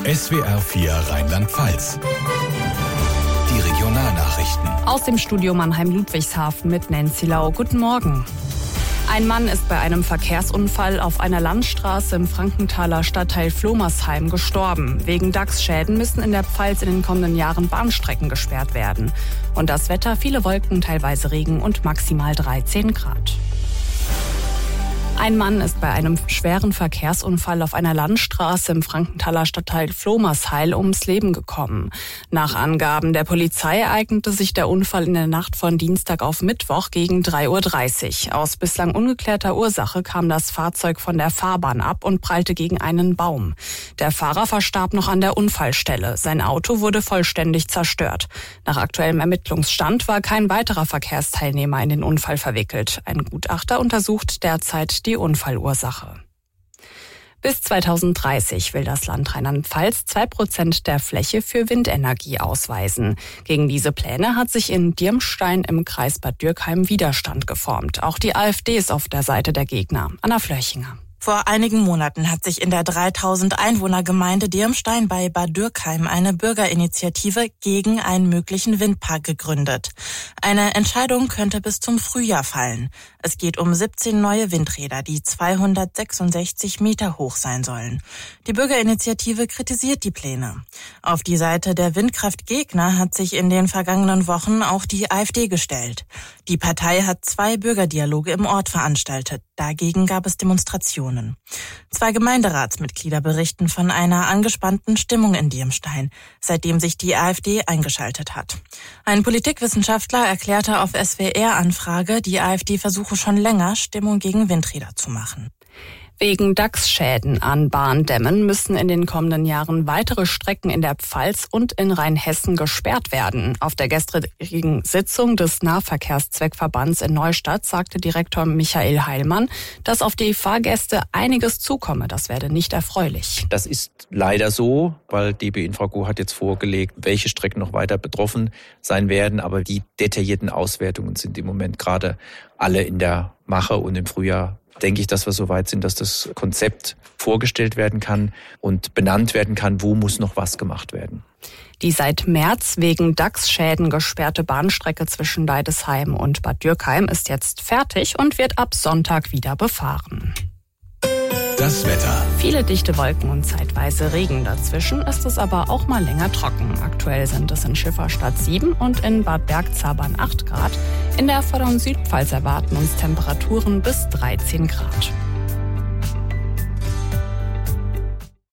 SWR 4 Rheinland-Pfalz. Die Regionalnachrichten. Aus dem Studio Mannheim-Ludwigshafen mit Nancy Lau. Guten Morgen. Ein Mann ist bei einem Verkehrsunfall auf einer Landstraße im Frankenthaler Stadtteil Flomersheim gestorben. Wegen Dachsschäden müssen in der Pfalz in den kommenden Jahren Bahnstrecken gesperrt werden. Und das Wetter: viele Wolken, teilweise Regen und maximal 13 Grad. Ein Mann ist bei einem schweren Verkehrsunfall auf einer Landstraße im Frankenthaler Stadtteil Flomersheim ums Leben gekommen. Nach Angaben der Polizei ereignete sich der Unfall in der Nacht von Dienstag auf Mittwoch gegen 3:30 Uhr. Aus bislang ungeklärter Ursache kam das Fahrzeug von der Fahrbahn ab und prallte gegen einen Baum. Der Fahrer verstarb noch an der Unfallstelle. Sein Auto wurde vollständig zerstört. Nach aktuellem Ermittlungsstand war kein weiterer Verkehrsteilnehmer in den Unfall verwickelt. Ein Gutachter untersucht derzeit die Unfallursache. Bis 2030 will das Land Rheinland-Pfalz 2% der Fläche für Windenergie ausweisen. Gegen diese Pläne hat sich in Dirmstein im Kreis Bad Dürkheim Widerstand geformt. Auch die AfD ist auf der Seite der Gegner. Anna Flörchinger. Vor einigen Monaten hat sich in der 3000 Einwohnergemeinde Dirmstein bei Bad Dürkheim eine Bürgerinitiative gegen einen möglichen Windpark gegründet. Eine Entscheidung könnte bis zum Frühjahr fallen. Es geht um 17 neue Windräder, die 266 Meter hoch sein sollen. Die Bürgerinitiative kritisiert die Pläne. Auf die Seite der Windkraftgegner hat sich in den vergangenen Wochen auch die AfD gestellt. Die Partei hat 2 Bürgerdialoge im Ort veranstaltet. Dagegen gab es Demonstrationen. 2 Gemeinderatsmitglieder berichten von einer angespannten Stimmung in Dirmstein, seitdem sich die AfD eingeschaltet hat. Ein Politikwissenschaftler erklärte auf SWR-Anfrage, die AfD versuche schon länger, Stimmung gegen Windräder zu machen. Wegen Dachsschäden an Bahndämmen müssen in den kommenden Jahren weitere Strecken in der Pfalz und in Rheinhessen gesperrt werden. Auf der gestrigen Sitzung des Nahverkehrszweckverbands in Neustadt sagte Direktor Michael Heilmann, dass auf die Fahrgäste einiges zukomme. Das werde nicht erfreulich. Das ist leider so, weil DB Infrago hat jetzt vorgelegt, welche Strecken noch weiter betroffen sein werden. Aber die detaillierten Auswertungen sind im Moment gerade alle in der Mache, und im Frühjahr denke ich, dass wir so weit sind, dass das Konzept vorgestellt werden kann und benannt werden kann, wo muss noch was gemacht werden. Die seit März wegen Dachsschäden gesperrte Bahnstrecke zwischen Deidesheim und Bad Dürkheim ist jetzt fertig und wird ab Sonntag wieder befahren. Das Wetter. Viele dichte Wolken und zeitweise Regen. Dazwischen ist es aber auch mal länger trocken. Aktuell sind es in Schifferstadt 7 und in Bad Bergzabern 8 Grad. In der Vorder- und Südpfalz erwarten uns Temperaturen bis 13 Grad.